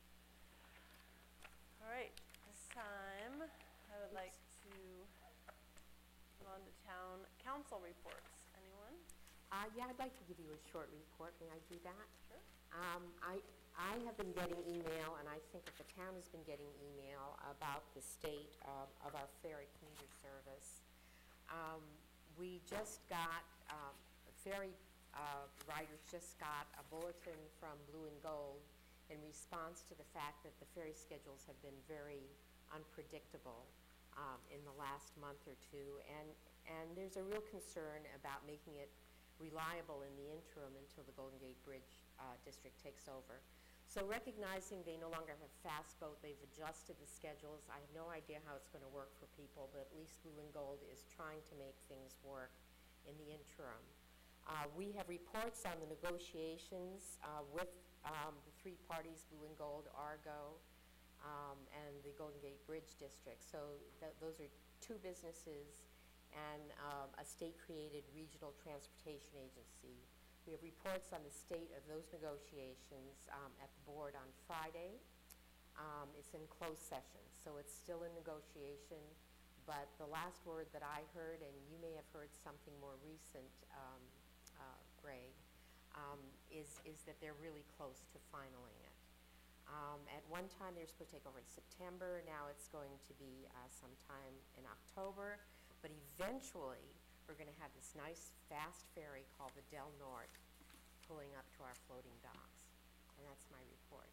All right, this time I would like to move on to town council reports. Anyone? Yeah, I'd like to give you a short report. May I do that? Sure. I have been getting email, and I think that the town has been getting email about the state of our ferry commuter service. We just got, ferry riders just got a bulletin from Blue and Gold in response to the fact that the ferry schedules have been very unpredictable in the last month or two, and there's a real concern about making it reliable in the interim until the Golden Gate Bridge district takes over. So recognizing they no longer have fast boat, they've adjusted the schedules. I have no idea how it's going to work for people, but at least Blue and Gold is trying to make things work in the interim. We have reports on the negotiations with the three parties, Blue and Gold, Argo, and the Golden Gate Bridge district. So those are two businesses and a state-created regional transportation agency. We have reports on the state of those negotiations at the board on Friday. It's in closed session, so it's still in negotiation, but the last word that I heard, and you may have heard something more recent, Greg, is that they're really close to finaling it. At one time, they were supposed to take over in September. Now it's going to be sometime in October, but eventually, we're going to have this nice, fast ferry called the Del Norte pulling up to our floating docks. And that's my report.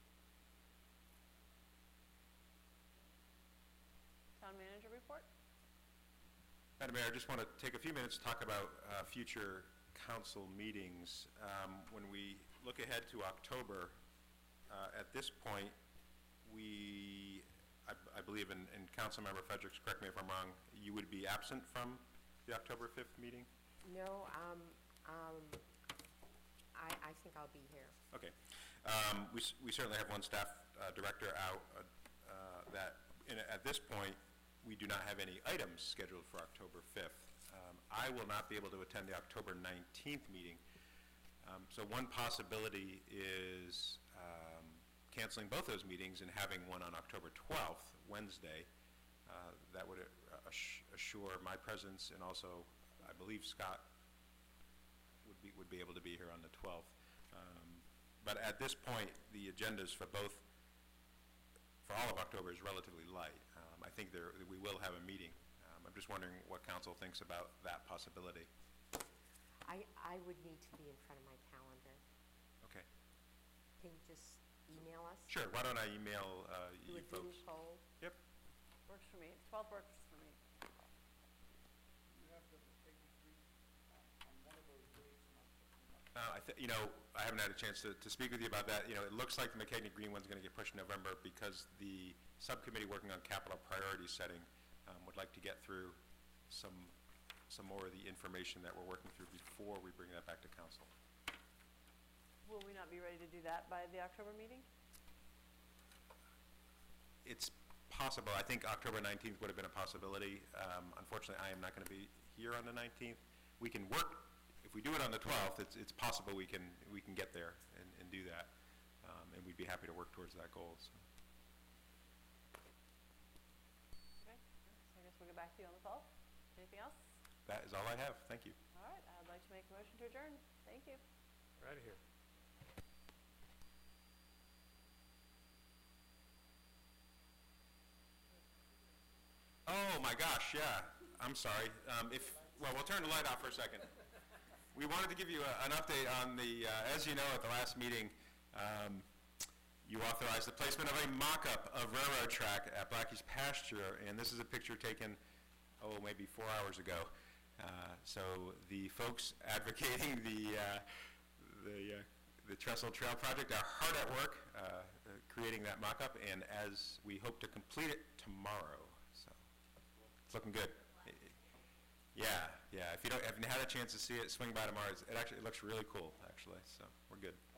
Town manager report? Madam Mayor, I just want to take a few minutes to talk about future council meetings. When we look ahead to October, at this point, I believe, and Councilmember Fredericks, correct me if I'm wrong, you would be absent from the October 5th meeting? No, I think I'll be here. Okay. We certainly have one staff director out at this point, we do not have any items scheduled for October 5th. I will not be able to attend the October 19th meeting. So one possibility is canceling both those meetings and having one on October 12th, Wednesday. That would assure my presence, and also, I believe Scott would be able to be here on the 12th. But at this point, the agendas for all of October is relatively light. I think we will have a meeting. I'm just wondering what council thinks about that possibility. I would need to be in front of my calendar. Okay. Can you just email us? Sure. Why don't I email you Do a folks? Zoom poll? Yep. Works for me. 12 works for me. You have the McKinney Creek on one of those dates, and I'm picking up. I haven't had a chance to speak with you about that. It looks like the McKinney Green one's going to get pushed in November because the subcommittee working on capital priority setting would like to get through some more of the information that we're working through before we bring that back to council. Will we not be ready to do that by the October meeting? It's possible. I think October 19th would have been a possibility. Unfortunately, I am not going to be here on the 19th. We can work, if we do it on the 12th, it's possible we can get there and do that. And we'd be happy to work towards that goal. So. Okay, so I guess we'll get back to you on the 12th. Anything else? That is all I have. Thank you. All right, I'd like to make a motion to adjourn. Thank you. We're out of here. Oh my gosh, yeah. I'm sorry. Well, we'll turn the light off for a second. We wanted to give you an update on as you know, at the last meeting, you authorized the placement of a mock-up of railroad track at Blackie's Pasture, and this is a picture taken, maybe 4 hours ago. So the folks advocating the Trestle Trail project are hard at work creating that mock-up, and as we hope to complete it tomorrow. So it's looking good. Yeah, if you haven't had a chance to see it, swing by tomorrow. It looks really cool, actually, so we're good.